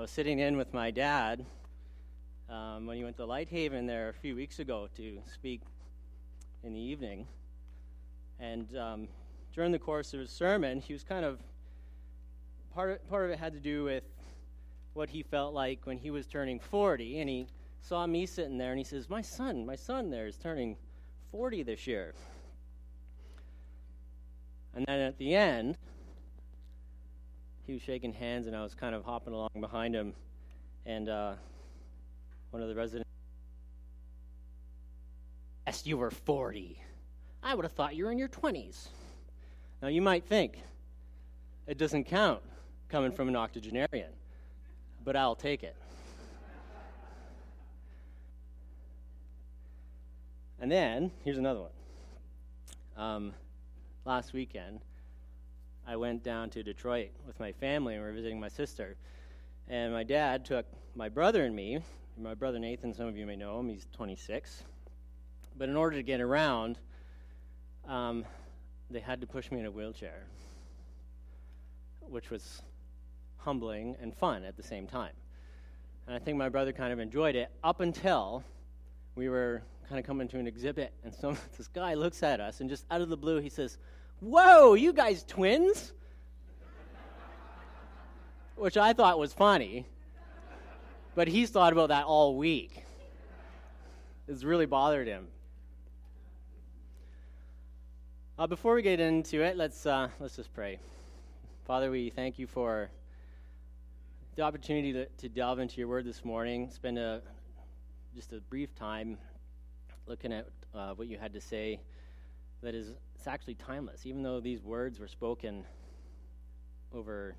was sitting in with my dad when he went to Lighthaven there a few weeks ago to speak in the evening. And during the course of his sermon, he was kind of, part of it had to do with what he felt like when he was turning 40, and he saw me sitting there, and he says, my son there is turning 40 this year. And then at the end, he was shaking hands, and I was kind of hopping along behind him, and one of the residents, yes, you were 40. I would have thought you were in your 20s. Now, you might think it doesn't count coming from an octogenarian, but I'll take it. And then, here's another one. Last weekend, I went down to Detroit with my family, and we were visiting my sister. And my dad took my brother and me. My brother Nathan, some of you may know him, he's 26. But in order to get around, they had to push me in a wheelchair, which was humbling and fun at the same time. And I think my brother kind of enjoyed it up until we were kind of coming to an exhibit, and this guy looks at us, and just out of the blue, he says, "Whoa, you guys twins?" Which I thought was funny, but he's thought about that all week. It's really bothered him. Before we get into it, let's just pray. Father, we thank you for the opportunity to delve into your word this morning, spend just a brief time looking at what you had to say it's actually timeless. Even though these words were spoken over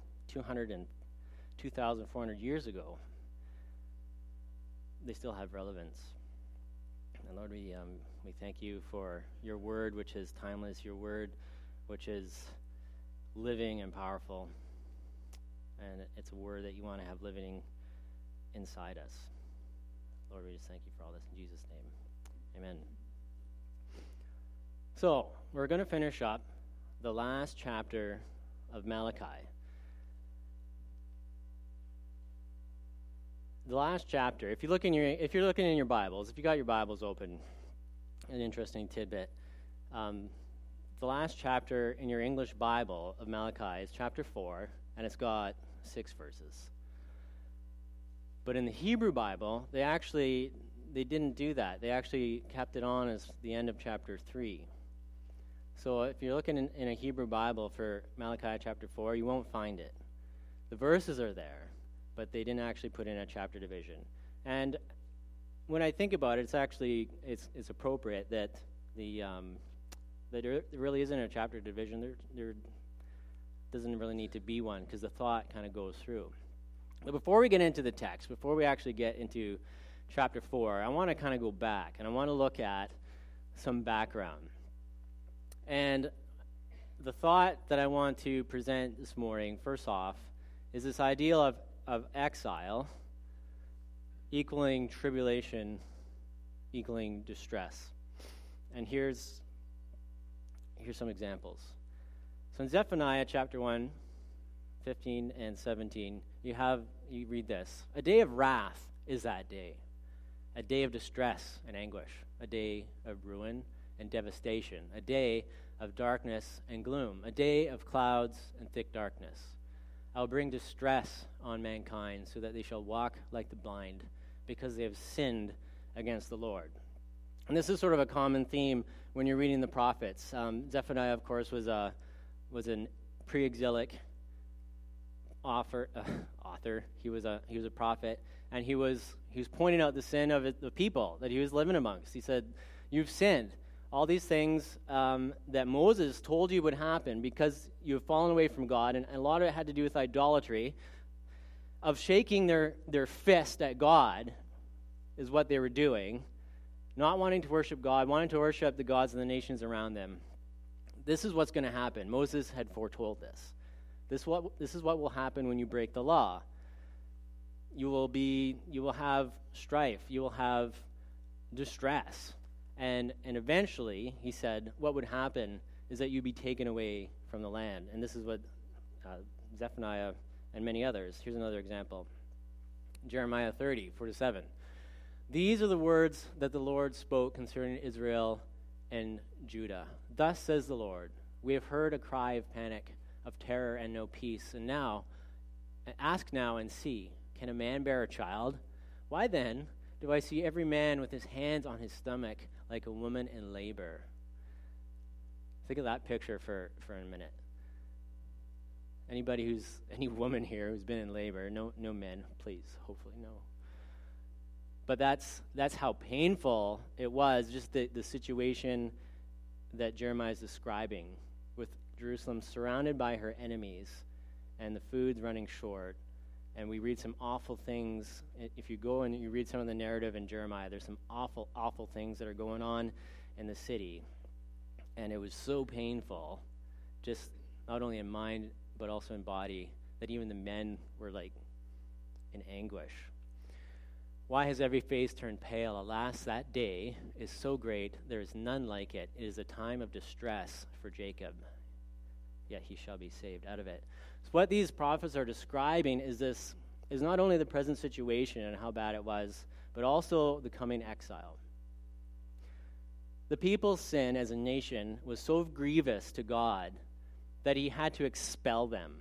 2,400 years ago, they still have relevance. And Lord, we thank you for your word, which is timeless, your word, which is living and powerful. And it's a word that you want to have living inside us. Lord, we just thank you for all this in Jesus' name. Amen. So, we're going to finish up the last chapter of Malachi. The last chapter, if you're looking in your Bibles, if you got your Bibles open, an interesting tidbit. The last chapter in your English Bible of Malachi is chapter 4, and it's got 6 verses. But in the Hebrew Bible, they didn't do that. They actually kept it on as the end of chapter 3. So if you're looking in a Hebrew Bible for Malachi chapter 4, you won't find it. The verses are there, but they didn't actually put in a chapter division. And when I think about it, it's appropriate that that there really isn't a chapter division. There doesn't really need to be one, because the thought kind of goes through. But before we get into the text, before we actually get into chapter 4, I want to kind of go back, and I want to look at some background. And the thought that I want to present this morning, first off, is this idea of exile equaling tribulation, equaling distress. And here's some examples. So in Zephaniah chapter 1, 15 and 17, you read this. A day of wrath is that day, a day of distress and anguish, a day of ruin and devastation, a day of darkness and gloom, a day of clouds and thick darkness. I will bring distress on mankind so that they shall walk like the blind, because they have sinned against the Lord. And this is sort of a common theme when you're reading the prophets. Zephaniah, of course, was an pre-exilic author. He was a prophet, and he was pointing out the sin of the people that he was living amongst. He said, "You've sinned. All these things that Moses told you would happen because you have fallen away from God," and a lot of it had to do with idolatry, of shaking their fist at God is what they were doing, not wanting to worship God, wanting to worship the gods of the nations around them. This is what's going to happen. Moses had foretold this. This is what will happen when you break the law. You will have strife. You will have distress. And eventually, he said, what would happen is that you'd be taken away from the land. And this is what Zephaniah and many others. Here's another example. Jeremiah 30:4-7. These are the words that the Lord spoke concerning Israel and Judah. Thus says the Lord, we have heard a cry of panic, of terror and no peace. And now, ask now and see, can a man bear a child? Why then do I see every man with his hands on his stomach like a woman in labor? Think of that picture for a minute. Any woman here who's been in labor, no men, please, hopefully no. But that's how painful it was, just the situation that Jeremiah is describing, with Jerusalem surrounded by her enemies and the food's running short. And we read some awful things. If you go and you read some of the narrative in Jeremiah, there's some awful, awful things that are going on in the city. And it was so painful, just not only in mind, but also in body, that even the men were like in anguish. Why has every face turned pale? Alas, that day is so great, there is none like it. It is a time of distress for Jacob, yet he shall be saved out of it. So what these prophets are describing is not only the present situation and how bad it was, but also the coming exile. The people's sin as a nation was so grievous to God that he had to expel them.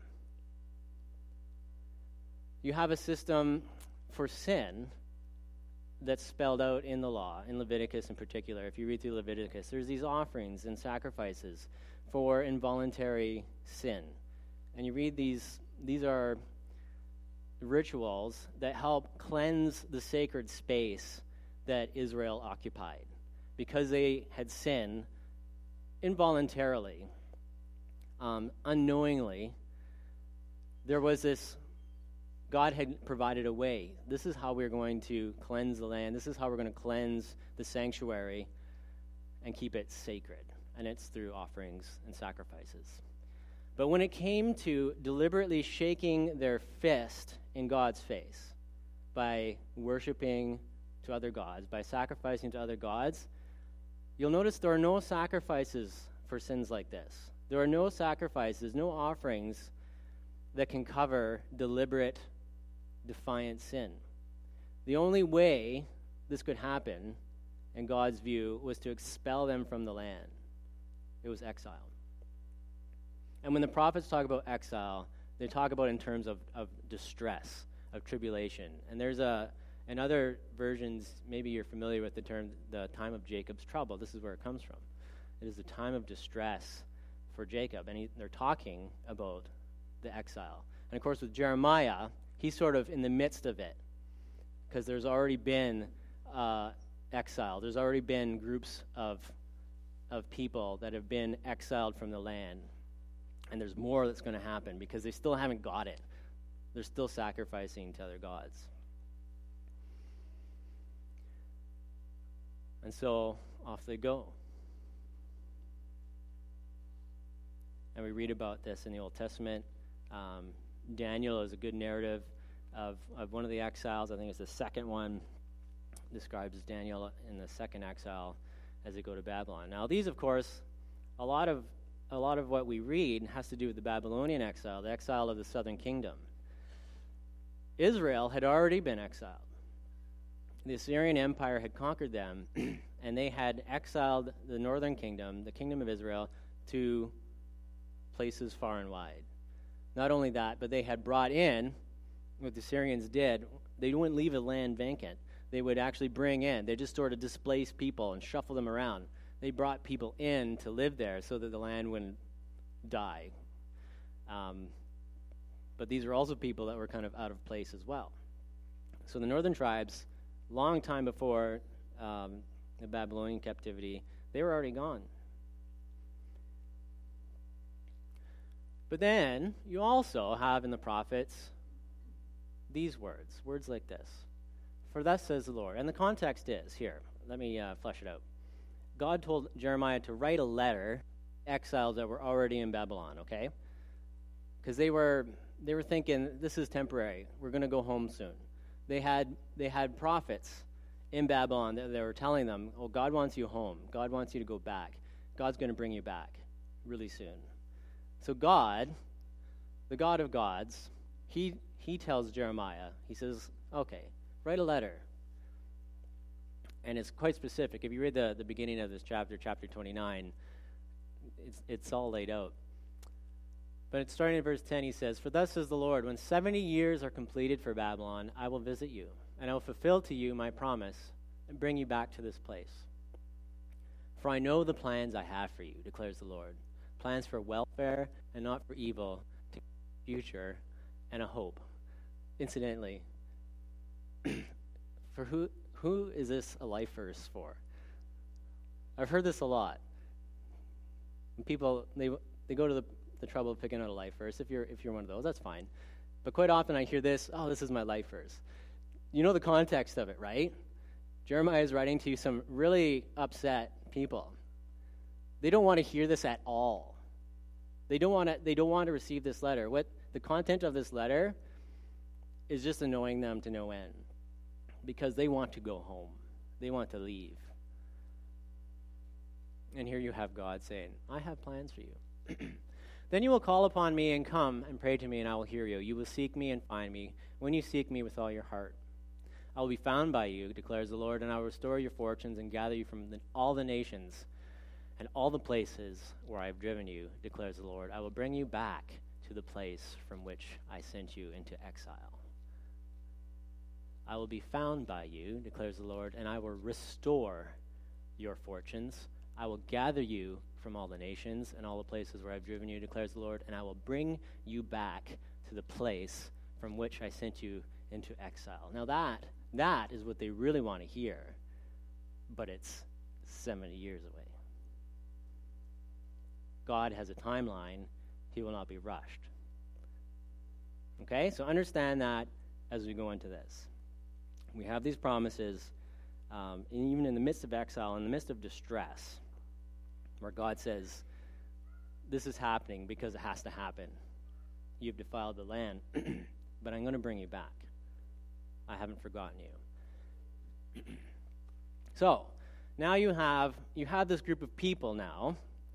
You have a system for sin that's spelled out in the law, in Leviticus in particular. If you read through Leviticus, there's these offerings and sacrifices for involuntary sin. And you read these are rituals that help cleanse the sacred space that Israel occupied, because they had sinned involuntarily, unknowingly. There was this, God had provided a way. This is how we're going to cleanse the land. This is how we're going to cleanse the sanctuary and keep it sacred. And it's through offerings and sacrifices. But when it came to deliberately shaking their fist in God's face by worshiping to other gods, by sacrificing to other gods, you'll notice there are no sacrifices for sins like this. There are no sacrifices, no offerings that can cover deliberate, defiant sin. The only way this could happen, in God's view, was to expel them from the land. It was exile. And when the prophets talk about exile, they talk about it in terms of distress, of tribulation. And there's in other versions, maybe you're familiar with the term, the time of Jacob's trouble. This is where it comes from. It is the time of distress for Jacob. And they're talking about the exile. And of course, with Jeremiah, he's sort of in the midst of it, because there's already been exile. There's already been groups of people that have been exiled from the land. And there's more that's going to happen, because they still haven't got it. They're still sacrificing to other gods. And so off they go. And we read about this in the Old Testament. Daniel is a good narrative of one of the exiles. I think it's the second one, describes Daniel in the second exile as they go to Babylon. Now these, of course, a lot of what we read has to do with the Babylonian exile, the exile of the southern kingdom. Israel had already been exiled. The Assyrian Empire had conquered them, and they had exiled the northern kingdom, the kingdom of Israel, to places far and wide. Not only that, but they had brought in, what the Assyrians did, they wouldn't leave a land vacant. They would actually bring in, they just sort of displaced people and shuffle them around. They brought people in to live there so that the land wouldn't die. But these are also people that were kind of out of place as well. So the northern tribes, long time before the Babylonian captivity, they were already gone. But then you also have in the prophets these words like this. For thus says the Lord. And the context is, here, let me flesh it out. God told Jeremiah to write a letter to exiles that were already in Babylon, okay? Because they were thinking, this is temporary. We're going to go home soon. They had prophets in Babylon that they were telling them, oh, God wants you home. God wants you to go back. God's going to bring you back really soon. So God, the God of gods, he tells Jeremiah, he says, Okay, write a letter. And it's quite specific. If you read the beginning of this chapter, chapter 29, it's all laid out. But it's starting in verse 10, he says, "For thus says the Lord, when 70 years are completed for Babylon, I will visit you, and I will fulfill to you my promise and bring you back to this place. For I know the plans I have for you, declares the Lord, plans for welfare and not for evil, to give you a future and a hope." Incidentally, for who is this a life verse for? I've heard this a lot. When people, they go to the trouble of picking out a life verse. If you're one of those, that's fine. But quite often I hear this, "Oh, this is my life verse." You know the context of it, right? Jeremiah is writing to some really upset people. They don't want to hear this at all. They don't want to receive this letter. What the content of this letter is just annoying them to no end, because they want to go home. They want to leave. And here you have God saying, "I have plans for you." "Then you will call upon me and come and pray to me, and I will hear you. You will seek me and find me when you seek me with all your heart. I will be found by you, declares the Lord, and I will restore your fortunes and gather you from all the nations and all the places where I have driven you, declares the Lord. I will bring you back to the place from which I sent you into exile. I will be found by you, declares the Lord, and I will restore your fortunes. I will gather you from all the nations and all the places where I've driven you, declares the Lord, and I will bring you back to the place from which I sent you into exile." Now that is what they really want to hear, but it's 70 years away. God has a timeline. He will not be rushed. Okay, so understand that as we go into this. We have these promises, even in the midst of exile, in the midst of distress, where God says, "This is happening because it has to happen. You've defiled the land, but I'm going to bring you back. I haven't forgotten you." So, now you have this group of people now.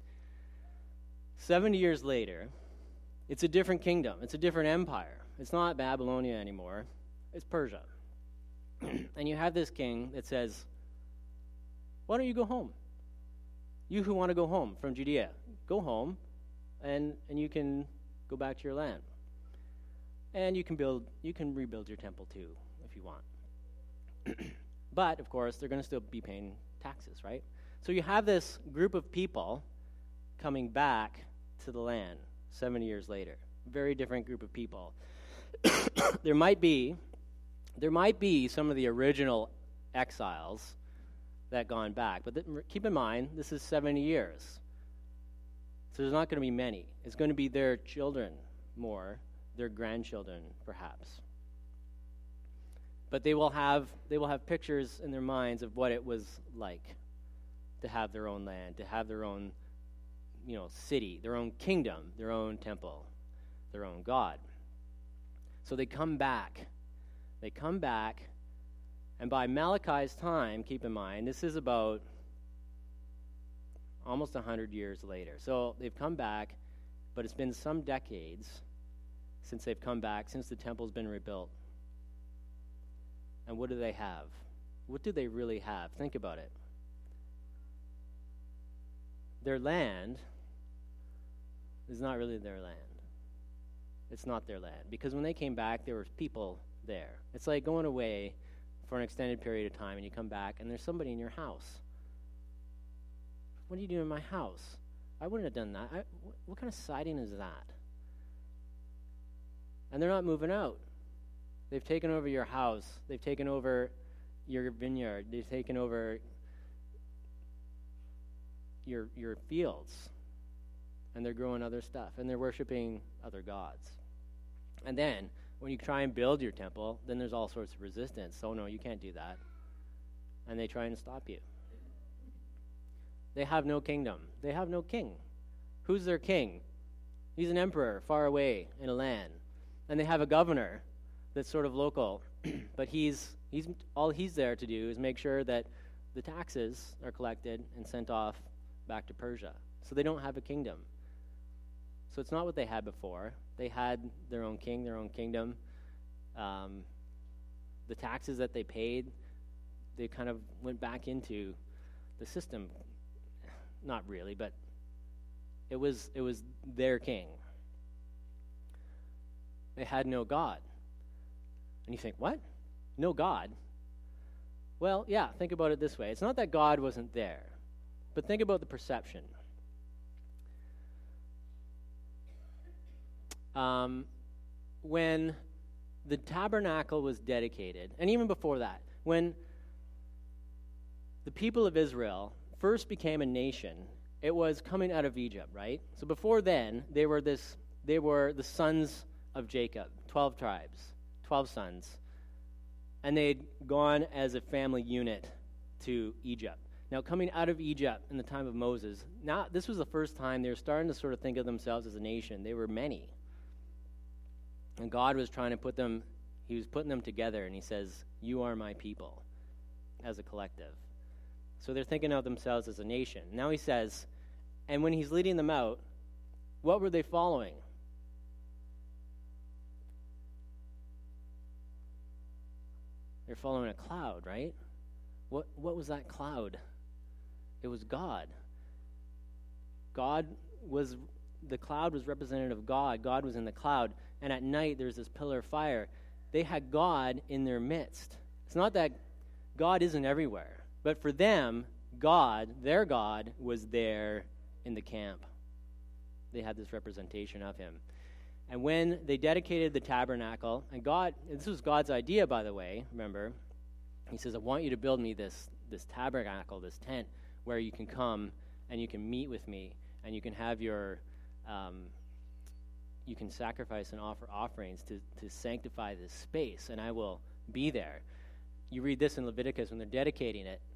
70 years later, it's a different kingdom. It's a different empire. It's not Babylonia anymore. It's Persia. And you have this king that says, "Why don't you go home? You who want to go home from Judea, go home, and you can go back to your land. And you can rebuild your temple too, if you want." But, of course, they're going to still be paying taxes, right? So you have this group of people coming back to the land 70 years later. Very different group of people. There might be some of the original exiles that gone back, but keep in mind, this is 70 years. So there's not going to be many. It's going to be their children more, their grandchildren perhaps. But they will have pictures in their minds of what it was like to have their own land, to have their own, city, their own kingdom, their own temple, their own God. So they come back. And by Malachi's time, keep in mind, this is about almost 100 years later. So they've come back, but it's been some decades since they've come back, since the temple's been rebuilt. And what do they have? What do they really have? Think about it. Their land is not really their land. It's not their land. Because when they came back, there were people there. It's like going away for an extended period of time, and you come back, and there's somebody in your house. "What are you doing in my house? I wouldn't have done that. What kind of siding is that?" And they're not moving out. They've taken over your house. They've taken over your vineyard. They've taken over your fields. And they're growing other stuff. And they're worshiping other gods. And then, when you try and build your temple, then there's all sorts of resistance. So, no, you can't do that. And they try and stop you. They have no kingdom. They have no king. Who's their king? He's an emperor far away in a land. And they have a governor that's sort of local. But all he's there to do is make sure that the taxes are collected and sent off back to Persia. So they don't have a kingdom. So it's not what they had before. They had their own king, their own kingdom. the taxes that they paid, they kind of went back into the system. Not really, but it was their king. They had no God. And you think, what? No God? Well, yeah, think about it this way. It's not that God wasn't there, but think about the perception. When the tabernacle was dedicated, and even before that, when the people of Israel first became a nation, it was coming out of Egypt, right? So before then, they were the sons of Jacob, 12 tribes, 12 sons. And they'd gone as a family unit to Egypt. Now, coming out of Egypt in the time of Moses, now this was the first time they were starting to sort of think of themselves as a nation. They were many. And God was trying to put them, he was putting them together, and he says, you are my people, as a collective. So they're thinking of themselves as a nation. Now he says, and when he's leading them out, what were they following? They're following a cloud, right? What was that cloud? It was God. The cloud was representative of God. God was in the cloud. And at night, there's this pillar of fire. They had God in their midst. It's not that God isn't everywhere. But for them, God, their God, was there in the camp. They had this representation of him. And when they dedicated the tabernacle, and this was God's idea, by the way, remember, he says, I want you to build me this tabernacle, this tent, where you can come and you can meet with me, and you can have you can sacrifice and offer offerings to sanctify this space, and I will be there. You read this in Leviticus when they're dedicating it.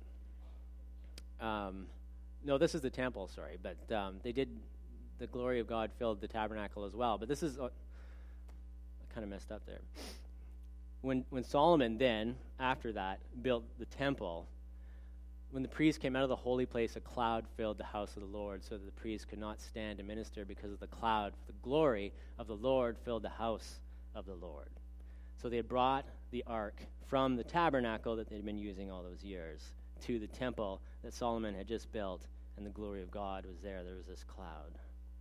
No, this is the temple, sorry, but they did. The glory of God filled the tabernacle as well. But this is, I kind of messed up there. When Solomon then, after that, built the temple, when the priest came out of the holy place, a cloud filled the house of the Lord, so that the priest could not stand to minister because of the cloud. The glory of the Lord filled the house of the Lord. So they had brought the ark from the tabernacle that they'd been using all those years to the temple that Solomon had just built, and the glory of God was there. There was this cloud.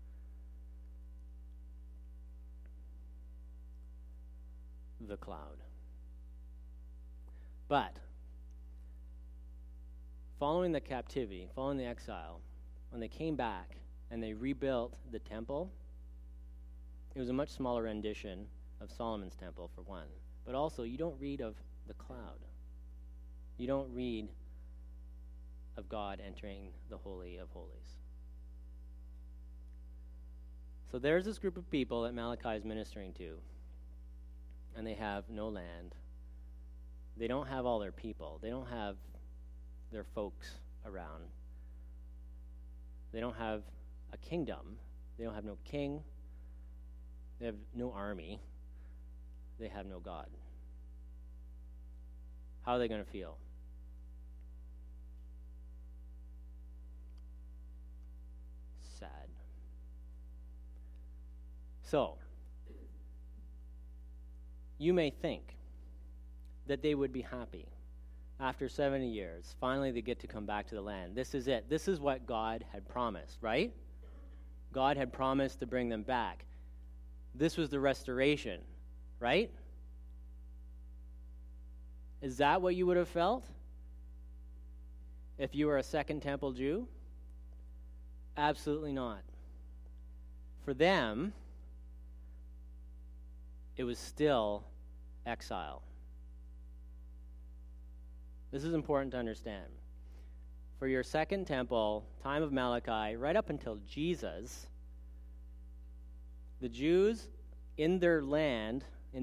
The cloud. But following the captivity, following the exile, when they came back and they rebuilt the temple, it was a much smaller rendition of Solomon's temple, for one. But also, you don't read of the cloud. You don't read of God entering the Holy of Holies. So there's this group of people that Malachi is ministering to, and they have no land. They don't have all their people. They don't have their folks around. They don't have a kingdom. They don't have no king. They have no army. They have no God. How are they going to feel? Sad. So, you may think that they would be happy. After 70 years, finally they get to come back to the land. This is it. This is what God had promised, right? God had promised to bring them back. This was the restoration, right? Is that what you would have felt if you were a Second Temple Jew? Absolutely not. For them, it was still exile. This is important to understand. For your Second Temple, time of Malachi, right up until Jesus, the Jews in their land,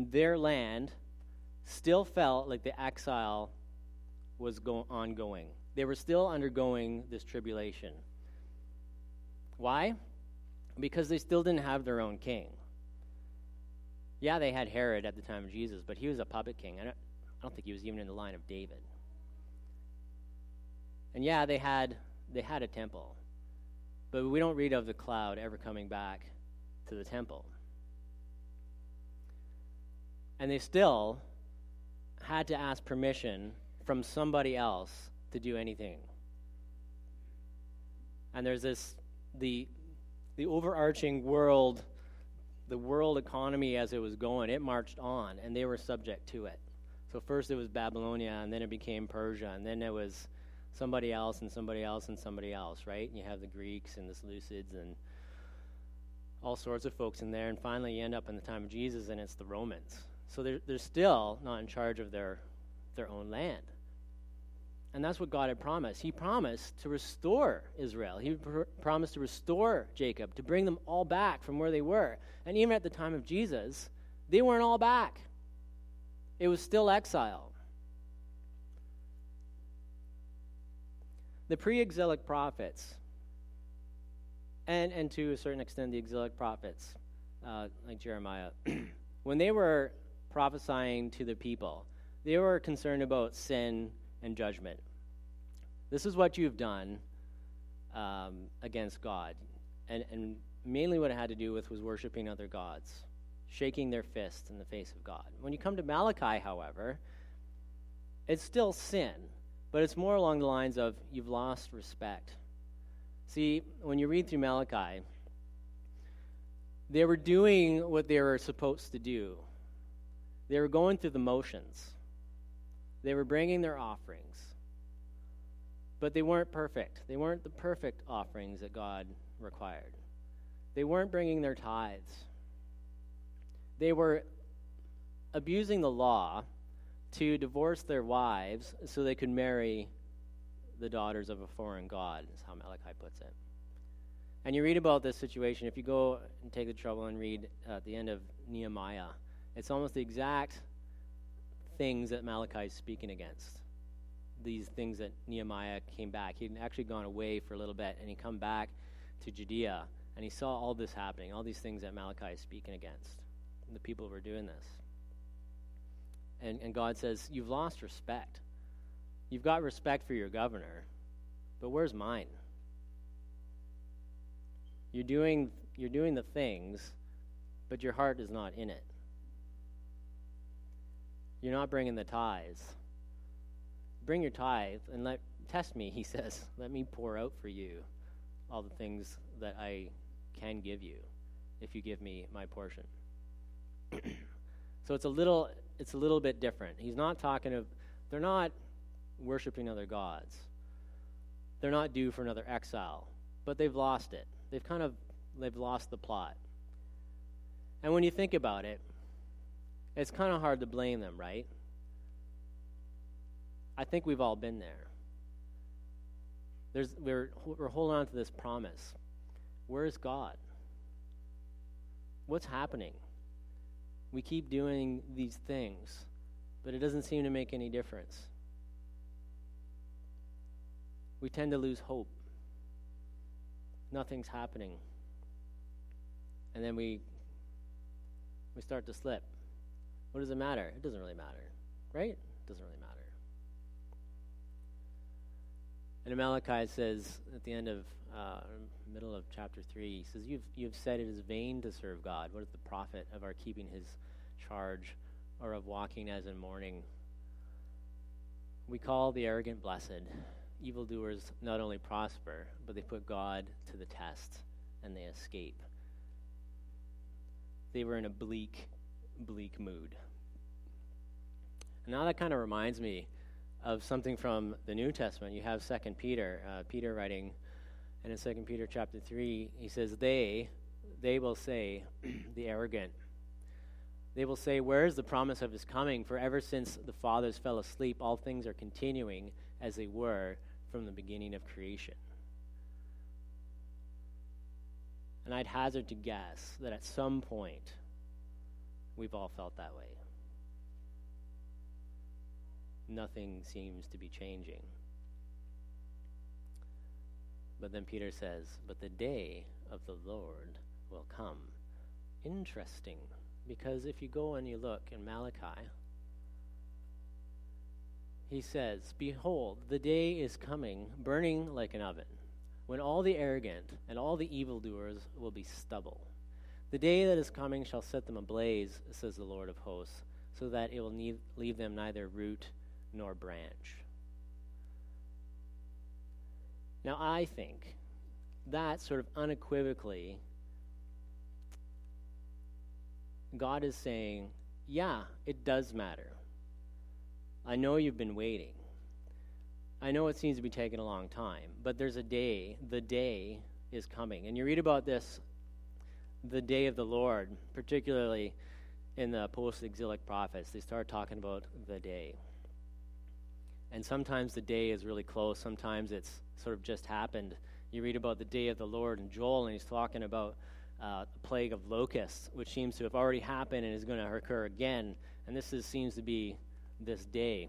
still felt like the exile was ongoing. They were still undergoing this tribulation. Why? Because they still didn't have their own king. Yeah, they had Herod at the time of Jesus, but he was a puppet king. I don't think he was even in the line of David. And yeah, they had a temple, but we don't read of the cloud ever coming back to the temple. And they still had to ask permission from somebody else to do anything. And there's the overarching world, the world economy as it was going, it marched on, and they were subject to it. So first it was Babylonia, and then it became Persia, and then it was somebody else and somebody else and somebody else, right? And you have the Greeks and the Seleucids and all sorts of folks in there, and finally you end up in the time of Jesus, and it's the Romans. So they're still not in charge of their own land. And that's what God had promised. He promised to restore Israel. He promised to restore Jacob, to bring them all back from where they were. And even at the time of Jesus, they weren't all back. It was still exile. The pre-exilic prophets, and to a certain extent the exilic prophets, like Jeremiah, when they were prophesying to the people, they were concerned about sin and judgment. This is what you've done against God. And mainly what it had to do with was worshiping other gods, shaking their fists in the face of God. When you come to Malachi, however, it's still sin, but it's more along the lines of you've lost respect. See, when you read through Malachi, they were doing what they were supposed to do. They were going through the motions. They were bringing their offerings. But they weren't perfect. They weren't the perfect offerings that God required. They weren't bringing their tithes. They were abusing the law to divorce their wives so they could marry the daughters of a foreign god, is how Malachi puts it. And you read about this situation, if you go and take the trouble and read at the end of Nehemiah, it's almost the exact things that Malachi is speaking against. These things that Nehemiah came back. He'd actually gone away for a little bit, and he come back to Judea, and he saw all this happening, all these things that Malachi is speaking against. And the people were doing this. And God says, you've lost respect. You've got respect for your governor, but where's mine? You're doing the things, but your heart is not in it. You're not bringing the tithes. Bring your tithe and test me, he says. Let me pour out for you all the things that I can give you if you give me my portion. So it's a little bit different. He's not they're not worshiping other gods. They're not due for another exile, but they've lost it. They've lost the plot. And when you think about it, it's kind of hard to blame them, right? I think we've all been there. We're holding on to this promise. Where's God? What's happening? We keep doing these things, but it doesn't seem to make any difference. We tend to lose hope. Nothing's happening. And then we start to slip. What does it matter? It doesn't really matter, right? It doesn't really matter. And Malachi says at the end of middle of chapter 3, he says, You've said it is vain to serve God. What is the profit of our keeping his charge, or of walking as in mourning? We call the arrogant blessed. Evildoers not only prosper, but they put God to the test, and they escape. They were in a bleak mood. And now that kind of reminds me of something from the New Testament. You have 2 Peter, Peter writing, and in 2 Peter chapter 3, he says, they will say, the arrogant, they will say, where is the promise of his coming? For ever since the fathers fell asleep, all things are continuing as they were from the beginning of creation. And I'd hazard to guess that at some point, we've all felt that way. Nothing seems to be changing. But then Peter says, but the day of the Lord will come. Interesting, because if you go and you look in Malachi, he says, behold, the day is coming, burning like an oven, when all the arrogant and all the evildoers will be stubble. The day that is coming shall set them ablaze, says the Lord of hosts, so that it will leave them neither root nor branch. Now, I think that sort of unequivocally, God is saying, yeah, it does matter. I know you've been waiting. I know it seems to be taking a long time, but there's a day, the day is coming. And you read about this, the day of the Lord, particularly in the post-exilic prophets. They start talking about the day. And sometimes the day is really close. Sometimes it's sort of just happened. You read about the day of the Lord in Joel, and he's talking about the plague of locusts, which seems to have already happened and is going to occur again. And this seems to be this day.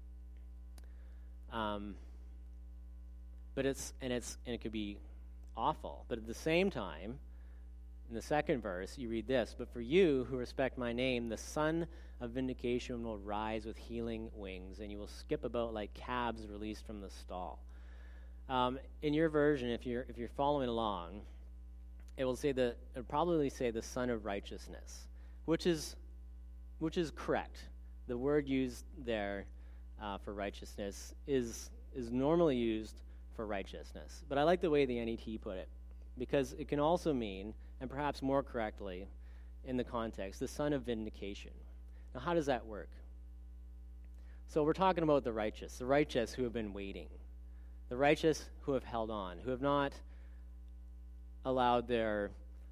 But it could be awful. But at the same time, in the second verse, you read this: "But for you who respect my name, the Son of vindication will rise with healing wings, and you will skip about like calves released from the stall." In your version, if you're following along, it'll probably say the Son of righteousness, which is correct. The word used there for righteousness is normally used for righteousness, but I like the way the NET put it, because it can also mean, and perhaps more correctly in the context, the Son of vindication. Now, how does that work? So we're talking about the righteous who have been waiting, the righteous who have held on, who have not allowed their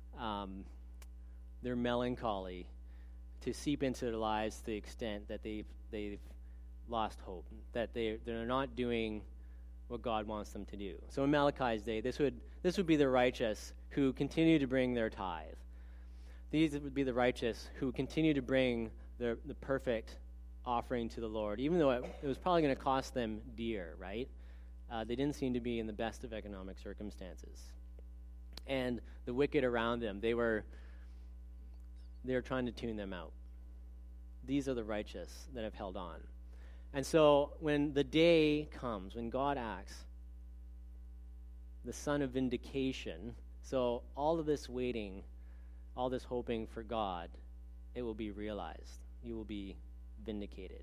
melancholy to seep into their lives to the extent that they've lost hope, that they're not doing what God wants them to do. So in Malachi's day, this would be the righteous who continue to bring their tithe. These would be the righteous who continue to bring the perfect offering to the Lord, even though it was probably going to cost them dear, right? They didn't seem to be in the best of economic circumstances. And the wicked around them, they were trying to tune them out. These are the righteous that have held on. And so when the day comes, when God acts, the Son of vindication, so all of this waiting, all this hoping for God, it will be realized. You will be vindicated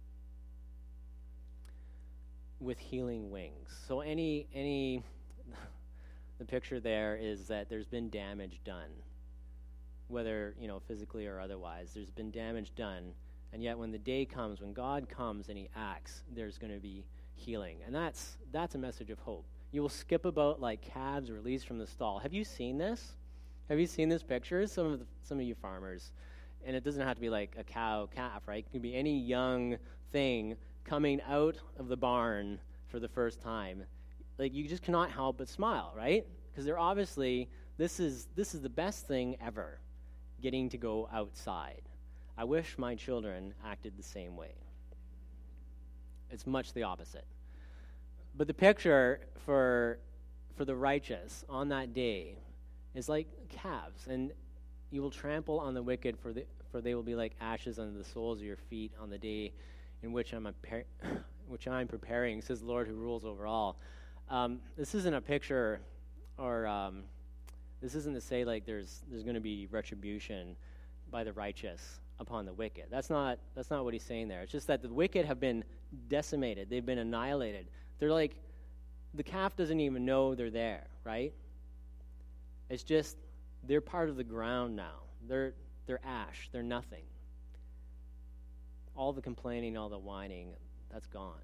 with healing wings. So the picture there is that there's been damage done, whether physically or otherwise. There's been damage done, and yet when the day comes, when God comes and he acts, there's going to be healing. And that's a message of hope. You will skip about like calves released from the stall. Have you seen this? Have you seen this picture? Some of you farmers. And it doesn't have to be like a cow, calf, right? It can be any young thing coming out of the barn for the first time. Like, you just cannot help but smile, right? Because they're obviously, this is the best thing ever, getting to go outside. I wish my children acted the same way. It's much the opposite. But the picture for the righteous on that day is like calves, and you will trample on the wicked, for they will be like ashes under the soles of your feet on the day in which I'm preparing, says the Lord who rules over all. This isn't a picture, or this isn't to say like there's going to be retribution by the righteous upon the wicked. That's not what he's saying there. It's just that the wicked have been decimated. They've been annihilated. They're like, the calf doesn't even know they're there, right? It's just, they're part of the ground now. They're ash. They're nothing. All the complaining, all the whining, that's gone.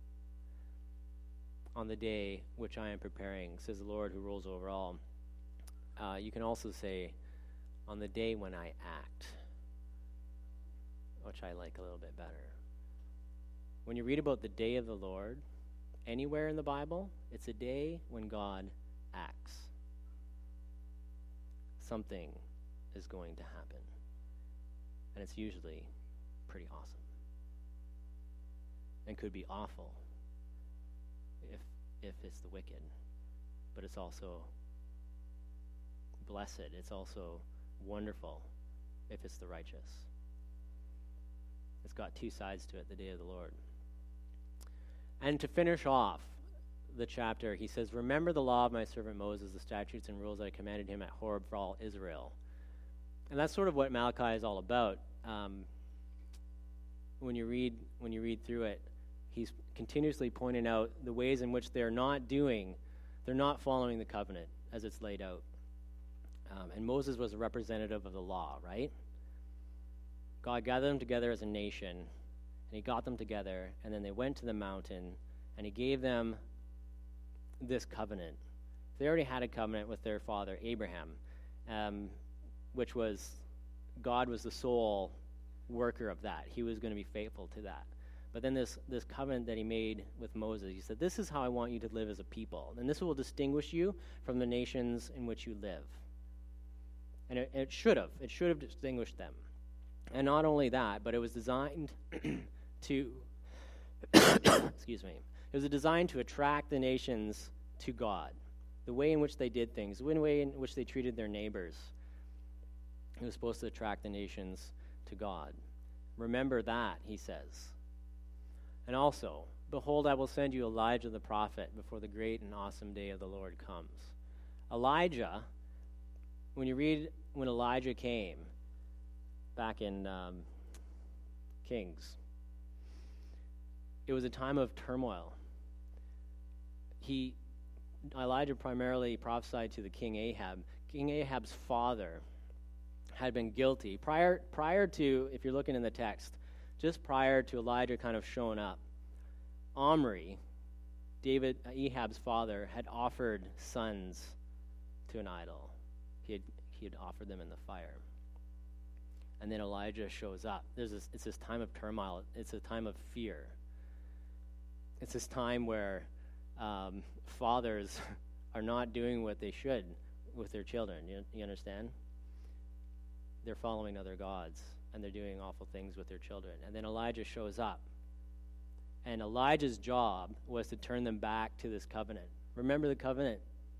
On the day which I am preparing, says the Lord who rules over all. You can also say, on the day when I act, which I like a little bit better. When you read about the day of the Lord, anywhere in the Bible, it's a day when God acts. Something is going to happen. And it's usually pretty awesome. And could be awful if it's the wicked. But it's also blessed. It's also wonderful if it's the righteous. It's got two sides to it, the day of the Lord. And to finish off the chapter, he says, remember the law of my servant Moses, the statutes and rules that I commanded him at Horeb for all Israel. And that's sort of what Malachi is all about. when you read through it, he's continuously pointing out the ways in which they're not following the covenant as it's laid out. And Moses was a representative of the law, right? God gathered them together as a nation, and he got them together, and then they went to the mountain, and he gave them this covenant. They already had a covenant with their father, Abraham, which was, God was the sole worker of that. He was going to be faithful to that. But then this covenant that he made with Moses, he said, this is how I want you to live as a people, and this will distinguish you from the nations in which you live. And it should have distinguished them. And not only that, but it was designed to, excuse me, it was designed to attract the nations to God. The way in which they did things, the way in which they treated their neighbors. It was supposed to attract the nations to God. Remember that, he says. And also, behold, I will send you Elijah the prophet before the great and awesome day of the Lord comes. Elijah, when you read when Elijah came back in Kings, it was a time of turmoil. Elijah primarily prophesied to the king Ahab. King Ahab's father had been guilty. Prior to, if you're looking in the text, just prior to Elijah kind of showing up, Omri, Ahab's father, had offered sons to an idol. He had offered them in the fire. And then Elijah shows up. It's this time of turmoil. It's a time of fear. It's this time where fathers are not doing what they should with their children. You understand? They're following other gods, and they're doing awful things with their children. And then Elijah shows up. And Elijah's job was to turn them back to this covenant. Remember the covenant?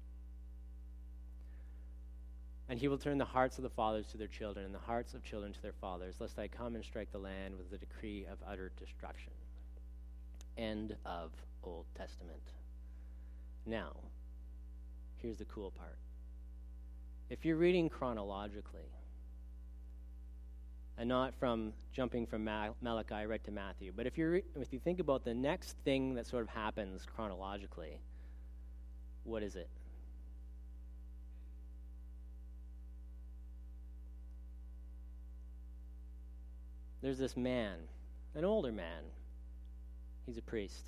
And he will turn the hearts of the fathers to their children, and the hearts of children to their fathers, lest I come and strike the land with the decree of utter destruction. End of Old Testament. Now, here's the cool part. If you're reading chronologically, and not from jumping from Malachi right to Matthew, but if you think about the next thing that sort of happens chronologically, what is it? There's this man, an older man. He's a priest.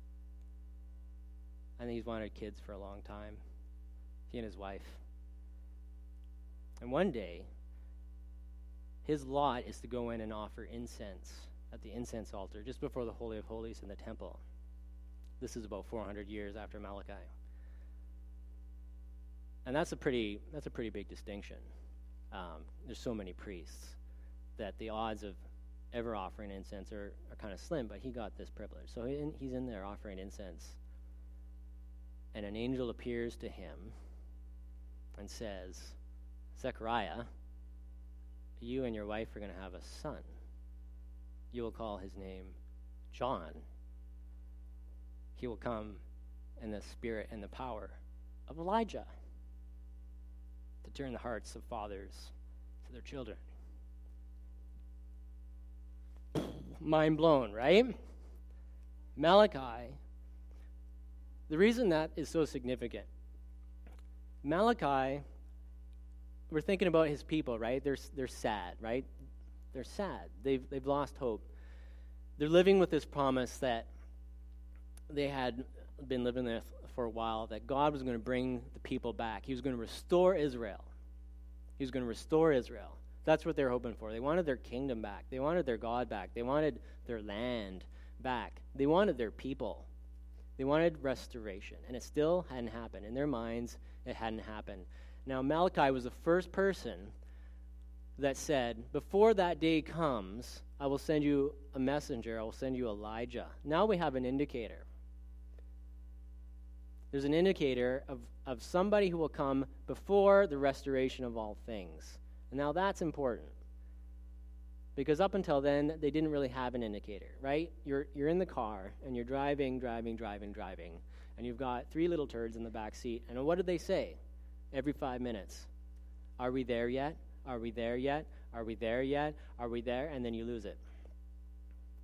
And he's wanted kids for a long time. He and his wife. And one day, his lot is to go in and offer incense at the incense altar just before the Holy of Holies in the temple. This is about 400 years after Malachi. And that's a pretty big distinction. There's so many priests that the odds of ever offering incense are kind of slim, but he got this privilege. So he's in there offering incense. And an angel appears to him and says, Zechariah, you and your wife are going to have a son. You will call his name John. He will come in the spirit and the power of Elijah to turn the hearts of fathers to their children. Mind blown, right? Malachi, the reason that is so significant, Malachi, we're thinking about his people, right? They're sad, right? They're sad. They've lost hope. They're living with this promise that they had been living there for a while, that God was going to bring the people back. He was going to restore Israel. He was going to restore Israel. That's what they're hoping for. They wanted their kingdom back. They wanted their God back. They wanted their land back. They wanted their people. They wanted restoration. And it still hadn't happened. In their minds, it hadn't happened. Now, Malachi was the first person that said, before that day comes, I will send you a messenger. I will send you Elijah. Now we have an indicator. There's an indicator of somebody who will come before the restoration of all things. And now that's important. Because up until then, they didn't really have an indicator, right? You're in the car, and you're driving, and you've got 3 little turds in the back seat. And what did they say? Every 5 minutes. Are we there yet? Are we there yet? Are we there yet? Are we there? And then you lose it.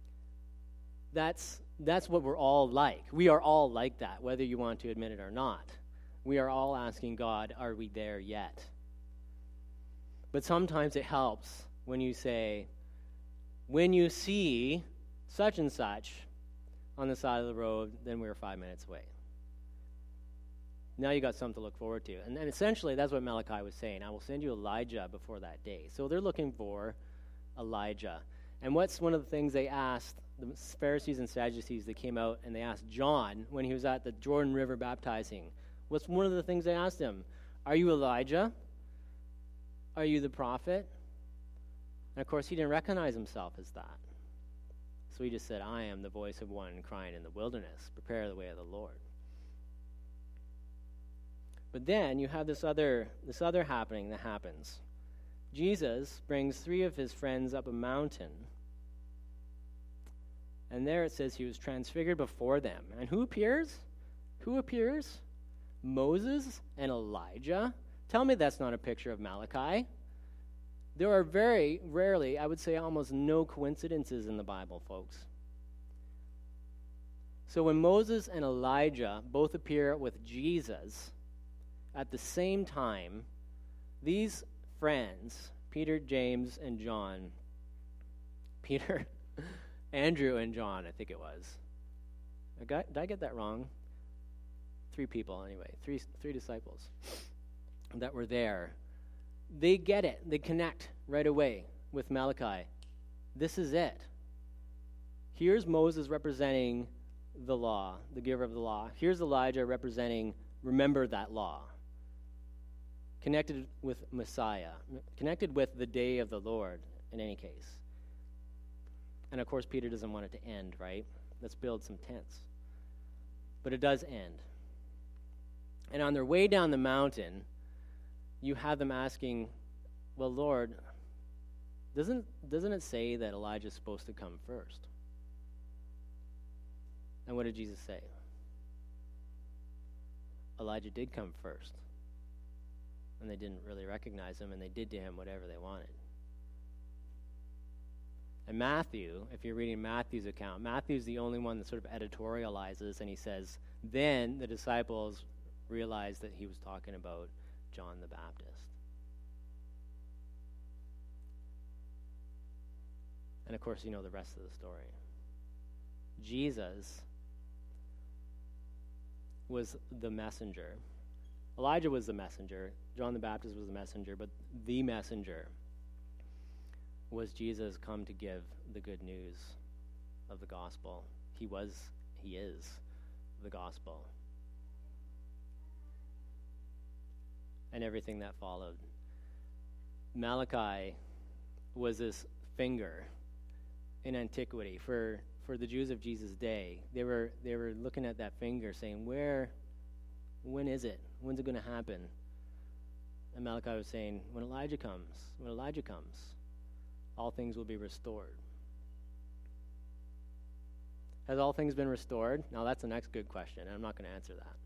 That's what we're all like. We are all like that, whether you want to admit it or not. We are all asking God, are we there yet? But sometimes it helps when you say, when you see such and such on the side of the road, then we're 5 minutes away. Now you got something to look forward to. And essentially, that's what Malachi was saying. I will send you Elijah before that day. So they're looking for Elijah. And what's one of the things they asked the Pharisees and Sadducees that came out and they asked John when he was at the Jordan River baptizing? What's one of the things they asked him? Are you Elijah? Are you the prophet? And of course, he didn't recognize himself as that. So he just said, I am the voice of one crying in the wilderness. Prepare the way of the Lord. But then you have this other happening that happens. Jesus brings 3 of his friends up a mountain. And there it says he was transfigured before them. And who appears? Who appears? Moses and Elijah. Tell me that's not a picture of Malachi. There are very rarely, I would say almost no coincidences in the Bible, folks. So when Moses and Elijah both appear with Jesus at the same time, these friends, Peter, James, and John, Andrew and John, I think it was. Did I get that wrong? 3 people anyway, three disciples that were there. They get it. They connect right away with Malachi. This is it. Here's Moses representing the law, the giver of the law. Here's Elijah representing, remember that law. Connected with Messiah. Connected with the day of the Lord, in any case. And of course, Peter doesn't want it to end, right? Let's build some tents. But it does end. And on their way down the mountain, you have them asking, well, Lord, doesn't it say that Elijah's supposed to come first? And what did Jesus say? Elijah did come first. And they didn't really recognize him, and they did to him whatever they wanted. And Matthew, if you're reading Matthew's account, Matthew's the only one that sort of editorializes, and he says, then the disciples realized that he was talking about John the Baptist. And of course, you know the rest of the story. Jesus was the messenger. Elijah was the messenger. John the Baptist was the messenger, but the messenger was Jesus come to give the good news of the gospel. He is the gospel. And everything that followed. Malachi was this finger in antiquity for the Jews of Jesus' day. They were looking at that finger saying, when is it? When's it going to happen? And Malachi was saying, when Elijah comes, all things will be restored. Has all things been restored? Now that's the next good question, and I'm not going to answer that.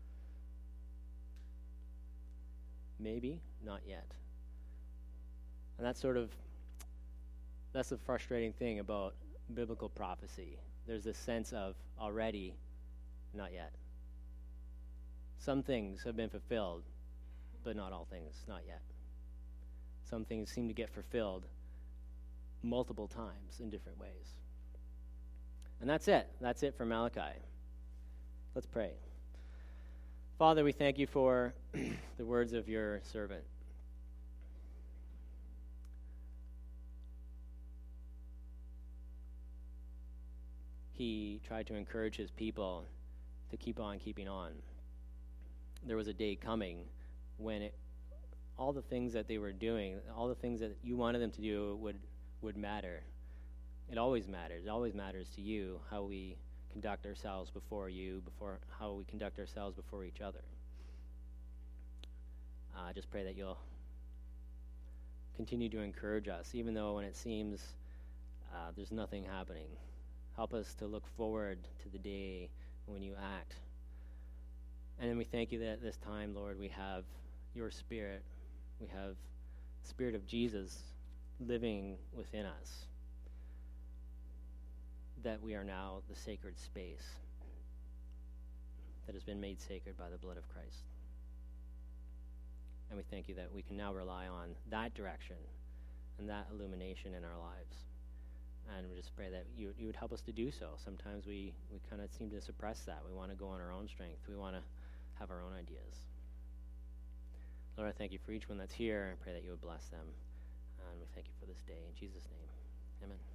Maybe, not yet. And that's the frustrating thing about biblical prophecy. There's this sense of already, not yet. Some things have been fulfilled, but not all things, not yet. Some things seem to get fulfilled multiple times in different ways. And that's it. That's it for Malachi. Let's pray. Father, we thank you for the words of your servant. He tried to encourage his people to keep on keeping on. There was a day coming when all the things that they were doing, all the things that you wanted them to do would matter. It always matters. It always matters to you how we conduct ourselves before you, how we conduct ourselves before each other. I just pray that you'll continue to encourage us, even though when it seems there's nothing happening. Help us to look forward to the day when you act. And then we thank you that at this time, Lord, we have your Spirit. We have the Spirit of Jesus living within us. that we are now the sacred space that has been made sacred by the blood of Christ. And we thank you that we can now rely on that direction and that illumination in our lives. And we just pray that you would help us to do so. Sometimes we kind of seem to suppress that. We want to go on our own strength. We want to have our own ideas. Lord, I thank you for each one that's here. I pray that you would bless them. And we thank you for this day. In Jesus' name, amen.